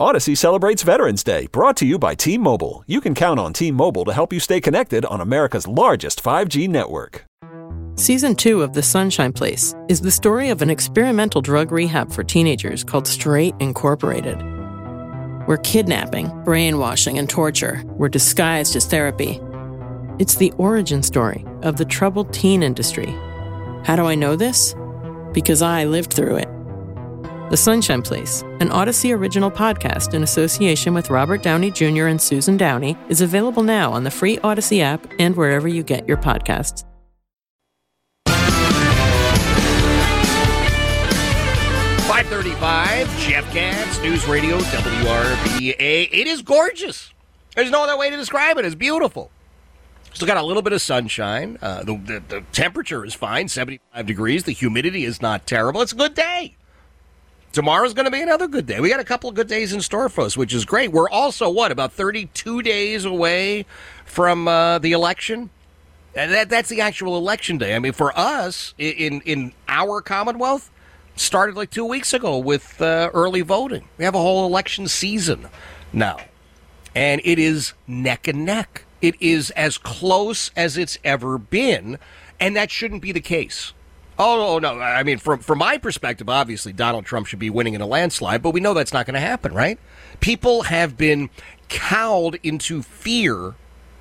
Odyssey celebrates Veterans Day, brought to you by T-Mobile. You can count on T-Mobile to help you stay connected on America's largest 5G network. Season 2 of The Sunshine Place is the story of an experimental drug rehab for teenagers called Straight Incorporated, where kidnapping, brainwashing, and torture were disguised as therapy. It's the origin story of the troubled teen industry. How do I know this? Because I lived through it. The Sunshine Place, an Odyssey original podcast in association with Robert Downey Jr. and Susan Downey, is available now on the free Odyssey app and wherever you get your podcasts. 5:35, Jeff Katz, News Radio, WRVA. It is gorgeous. There's no other way to describe it. It's beautiful. Still got a little bit of sunshine. The temperature is fine, 75 degrees. The humidity is not terrible. It's a good day. Tomorrow's going to be another good day. We got a couple of good days in store for us, which is great. We're also, about 32 days away from the election? And that's the actual election day. I mean, for us, in our Commonwealth, started like 2 weeks ago with early voting. We have a whole election season now. And it is neck and neck. It is as close as it's ever been, and that shouldn't be the case. Oh, no. I mean, from my perspective, obviously, Donald Trump should be winning in a landslide, but we know that's not going to happen, right? People have been cowed into fear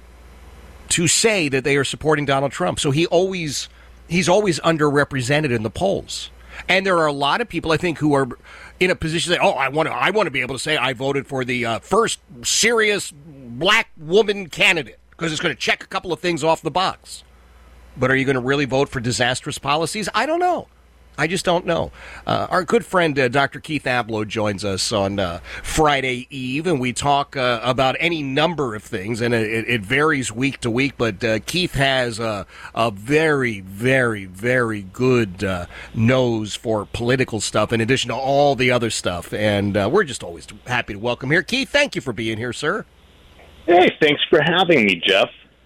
to say that they are supporting Donald Trump. So he's always underrepresented in the polls. And there are a lot of people, I think, who are in a position to say, I want to be able to say I voted for the first serious black woman candidate because it's going to check a couple of things off the box. But are you going to really vote for disastrous policies? I don't know. I just don't know. Our good friend, Dr. Keith Abloh, joins us on Friday Eve, and we talk about any number of things, and it varies week to week, but Keith has a very, very, very good nose for political stuff in addition to all the other stuff, and we're just always happy to welcome here. Keith, thank you for being here, sir. Hey, thanks for having me, Jeff.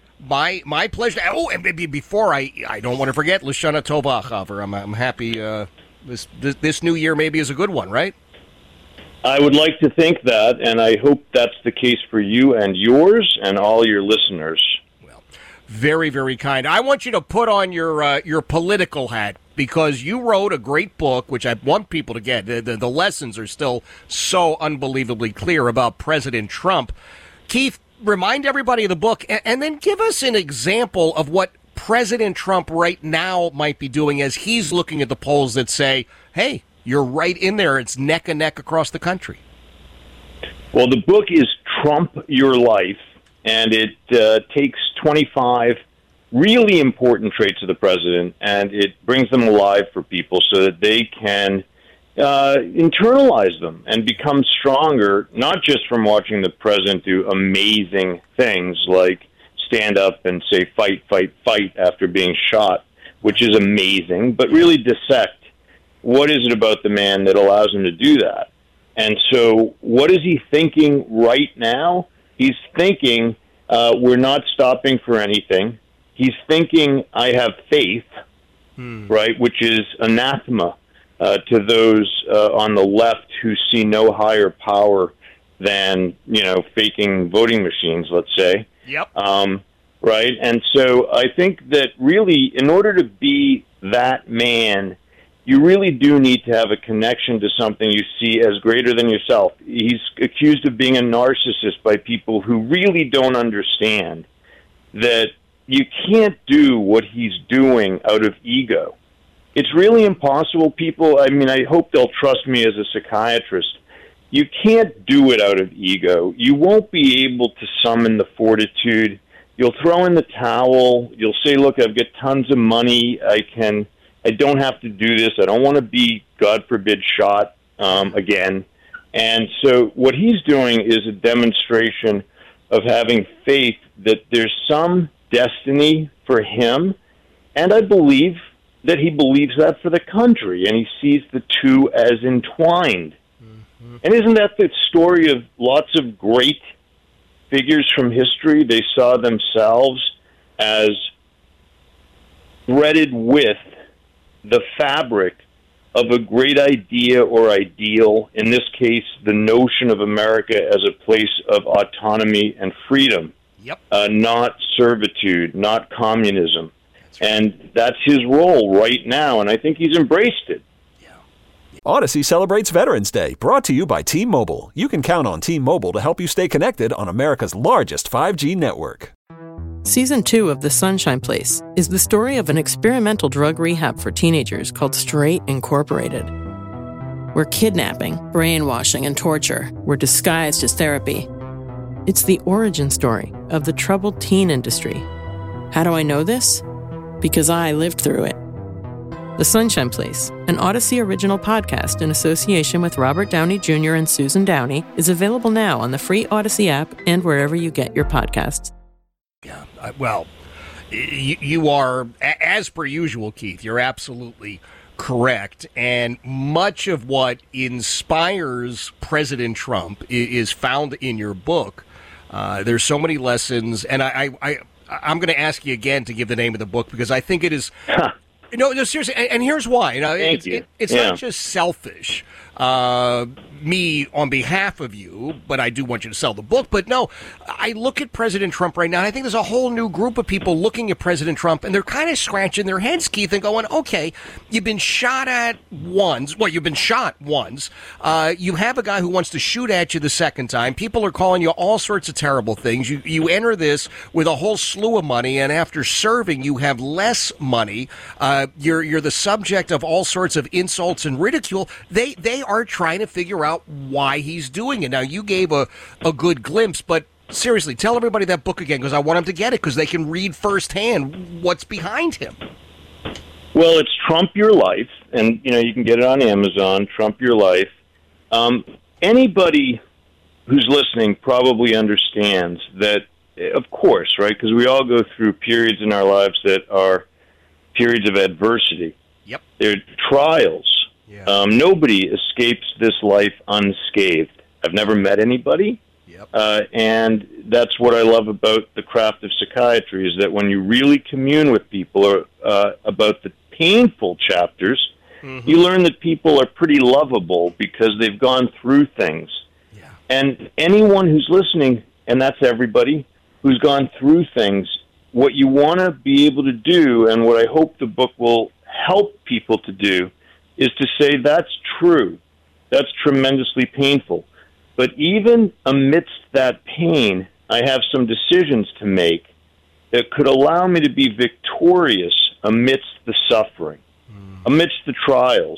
My pleasure. Oh, and maybe before I don't want to forget Lashana Tova Chaver. I'm happy this new year maybe is a good one, right? I would like to think that, and I hope that's the case for you and yours and all your listeners. Well, very, very kind. I want you to put on your political hat because you wrote a great book, which I want people to get. The lessons are still so unbelievably clear about President Trump. Keith, remind everybody of the book, and then give us an example of what President Trump right now might be doing as he's looking at the polls that say, hey, you're right in there. It's neck and neck across the country. Well, the book is Trump Your Life, and it takes 25 really important traits of the president, and it brings them alive for people so that they can internalize them and become stronger, not just from watching the president do amazing things like stand up and say fight, fight, fight after being shot, which is amazing, but really dissect what is it about the man that allows him to do that. And so what is he thinking right now? He's thinking, we're not stopping for anything. He's thinking, I have faith, right, which is anathema to those on the left who see no higher power than, faking voting machines, let's say. Yep. Right? And so I think that really, in order to be that man, you really do need to have a connection to something you see as greater than yourself. He's accused of being a narcissist by people who really don't understand that you can't do what he's doing out of ego. It's really impossible, people. I mean, I hope they'll trust me as a psychiatrist. You can't do it out of ego. You won't be able to summon the fortitude. You'll throw in the towel. You'll say, look, I've got tons of money. I don't have to do this. I don't want to be, God forbid, shot again. And so what he's doing is a demonstration of having faith that there's some destiny for him. And I believe that he believes that for the country, and he sees the two as entwined. Mm-hmm. And isn't that the story of lots of great figures from history? They saw themselves as threaded with the fabric of a great idea or ideal, in this case, the notion of America as a place of autonomy and freedom, not servitude, not communism. And that's his role right now, and I think he's embraced it. Odyssey celebrates Veterans Day, brought to you by T-Mobile. You can count on T-Mobile to help you stay connected on America's largest 5G network. Season 2 of The Sunshine Place is the story of an experimental drug rehab for teenagers called Straight Incorporated, where kidnapping, brainwashing, and torture were disguised as therapy. It's the origin story of the troubled teen industry. How do I know this? Because I lived through it. The Sunshine Place, an Odyssey original podcast in association with Robert Downey Jr. and Susan Downey, is available now on the free Odyssey app and wherever you get your podcasts. Yeah, well, you are, as per usual, Keith, you're absolutely correct. And much of what inspires President Trump is found in your book. There's so many lessons, and I'm going to ask you again to give the name of the book because I think it is... No, seriously, and here's why. It's not just selfish, me on behalf of you, but I do want you to sell the book. But no, I look at President Trump right now, and I think there's a whole new group of people looking at President Trump, and they're kind of scratching their heads, Keith, and going, okay, you've been shot at once. Well, you've been shot once. You have a guy who wants to shoot at you the second time. People are calling you all sorts of terrible things. You enter this with a whole slew of money, and after serving, you have less money. You're the subject of all sorts of insults and ridicule. They are trying to figure out why he's doing it. Now, you gave a good glimpse, but seriously, tell everybody that book again because I want them to get it because they can read firsthand what's behind him. Well, it's Trump Your Life, and you can get it on Amazon, Trump Your Life. Anybody who's listening probably understands that, of course, right, because we all go through periods in our lives that are periods of adversity. Yep. They're trials. Yeah. Nobody escapes this life unscathed. I've never met anybody. Yep. And that's what I love about the craft of psychiatry is that when you really commune with people about the painful chapters, you learn that people are pretty lovable because they've gone through things. Yeah. And anyone who's listening, and that's everybody, who's gone through things, what you want to be able to do, and what I hope the book will help people to do, is to say that's true. That's tremendously painful. But even amidst that pain, I have some decisions to make that could allow me to be victorious amidst the suffering, amidst the trials.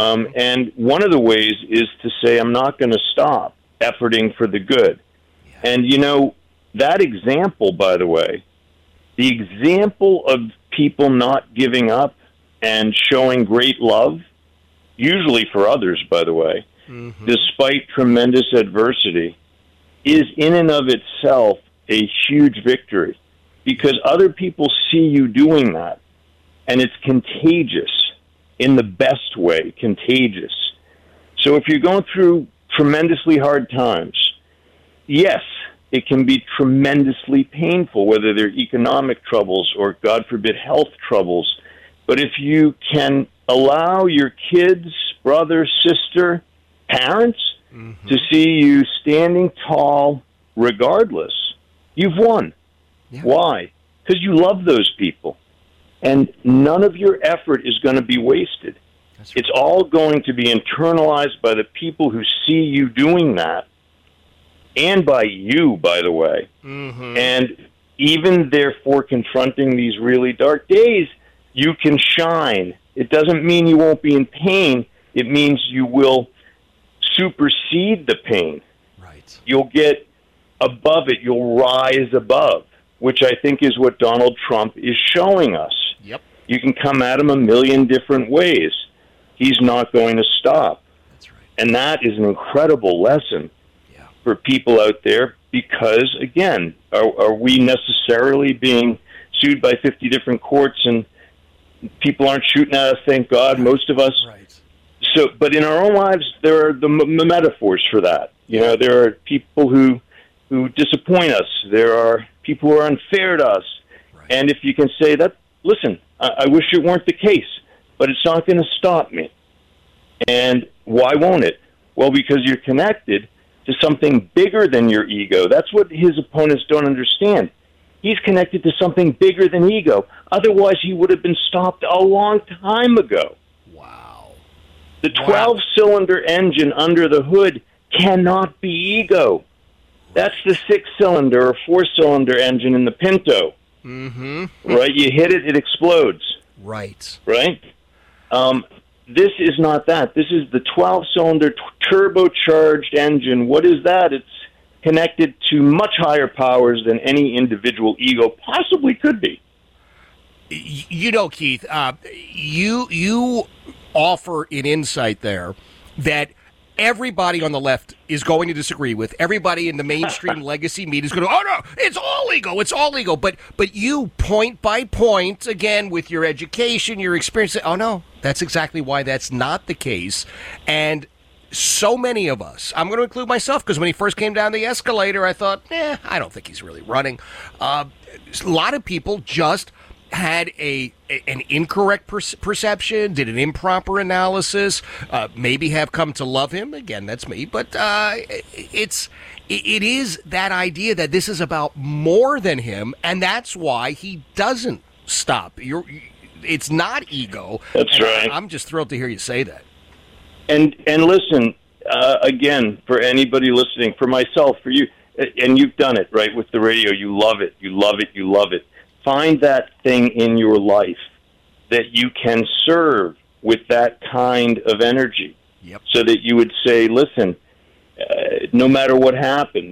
And one of the ways is to say I'm not going to stop efforting for the good. Yeah. And, that example, by the way, the example of people not giving up and showing great love, usually for others, by the way, despite tremendous adversity, is in and of itself a huge victory because other people see you doing that, and it's contagious in the best way, contagious. So if you're going through tremendously hard times, yes, it can be tremendously painful, whether they're economic troubles or, God forbid, health troubles. But if you can allow your kids, brother, sister, parents to see you standing tall regardless, you've won. Yeah. Why? Because you love those people. And none of your effort is going to be wasted. That's right. It's all going to be internalized by the people who see you doing that, and by you, by the way. And even therefore confronting these really dark days, you can shine. It doesn't mean you won't be in pain. It means you will supersede the pain. Right. You'll get above it. You'll rise above, which I think is what Donald Trump is showing us. Yep. You can come at him a million different ways. He's not going to stop. That's right. And that is an incredible lesson for people out there because, again, are we necessarily being sued by 50 different courts and people aren't shooting at us, thank God, most of us. Right. So, but in our own lives, there are the metaphors for that. There are people who disappoint us. There are people who are unfair to us. Right. And if you can say that, listen, I wish it weren't the case, but it's not going to stop me. And why won't it? Well, because you're connected to something bigger than your ego. That's what his opponents don't understand. He's connected to something bigger than ego. Otherwise, he would have been stopped a long time ago. Wow. The 12-cylinder engine under the hood cannot be ego. That's the 6-cylinder or 4-cylinder engine in the Pinto. Mm-hmm. Right? You hit it, it explodes. Right. Right? This is not that. This is the 12-cylinder turbocharged engine. What is that? It's connected to much higher powers than any individual ego possibly could be. You know, Keith, you offer an insight there that everybody on the left is going to disagree with. Everybody in the mainstream legacy media is going to, oh, no, it's all ego, it's all ego. But you, point by point, again, with your education, your experience, oh, no, that's exactly why that's not the case. And so many of us, I'm going to include myself, because when he first came down the escalator, I thought, I don't think he's really running. A lot of people just had an incorrect perception, did an improper analysis, maybe have come to love him. Again, that's me. But it is that idea that this is about more than him, and that's why he doesn't stop. It's not ego. That's right. I'm just thrilled to hear you say that. And listen, again, for anybody listening, for myself, for you, and you've done it, right, with the radio. You love it. You love it. You love it. Find that thing in your life that you can serve with that kind of energy. Yep. So that you would say, listen, no matter what happens,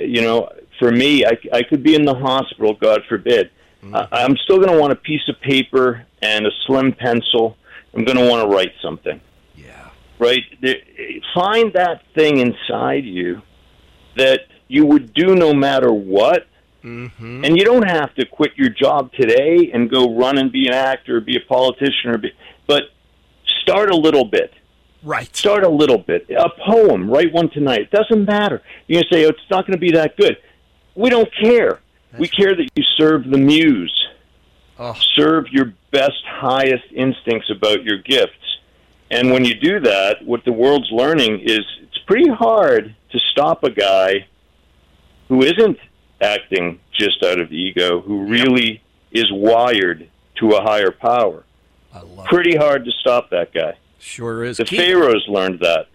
for me, I could be in the hospital, God forbid. Mm-hmm. I'm still going to want a piece of paper and a slim pencil. I'm going to want to write something. Yeah. Right? Find that thing inside you that you would do no matter what. Mm-hmm. And you don't have to quit your job today and go run and be an actor or be a politician, but start a little bit. Right. Start a little bit. A poem, write one tonight. It doesn't matter. You're going to say, oh, it's not going to be that good. We don't care. We care that you serve the muse. Oh. Serve your best, highest instincts about your gifts. And when you do that, what the world's learning is it's pretty hard to stop a guy who isn't acting just out of ego, who really is wired to a higher power. I love Pretty hard to stop that guy. Sure is. The Pharaohs learned that.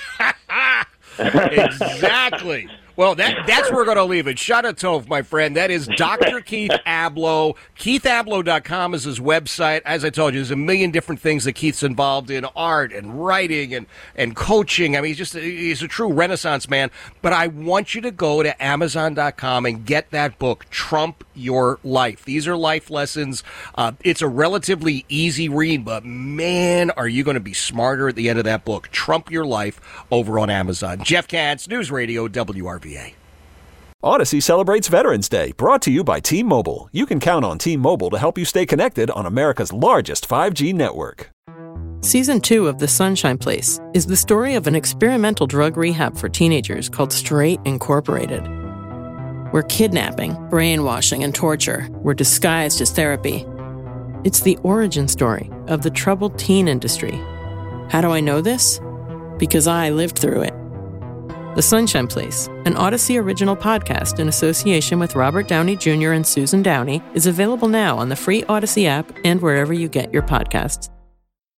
Exactly. Well, that's where we're going to leave it. Shana Tov, my friend. That is Dr. Keith Ablow. KeithAblow.com is his website. As I told you, there's a million different things that Keith's involved in, art and writing and coaching. I mean, he's a true Renaissance man. But I want you to go to Amazon.com and get that book, Trump Your Life. These are life lessons. It's a relatively easy read, but man, are you going to be smarter at the end of that book. Trump Your Life over on Amazon. Jeff Katz, News Radio WRVA. Odyssey celebrates Veterans Day, brought to you by T-Mobile. You can count on T-Mobile to help you stay connected on America's largest 5G network. Season 2 of The Sunshine Place is the story of an experimental drug rehab for teenagers called Straight Incorporated, where kidnapping, brainwashing, and torture were disguised as therapy. It's the origin story of the troubled teen industry. How do I know this? Because I lived through it. The Sunshine Place, an Odyssey original podcast in association with Robert Downey Jr. and Susan Downey, is available now on the free Odyssey app and wherever you get your podcasts.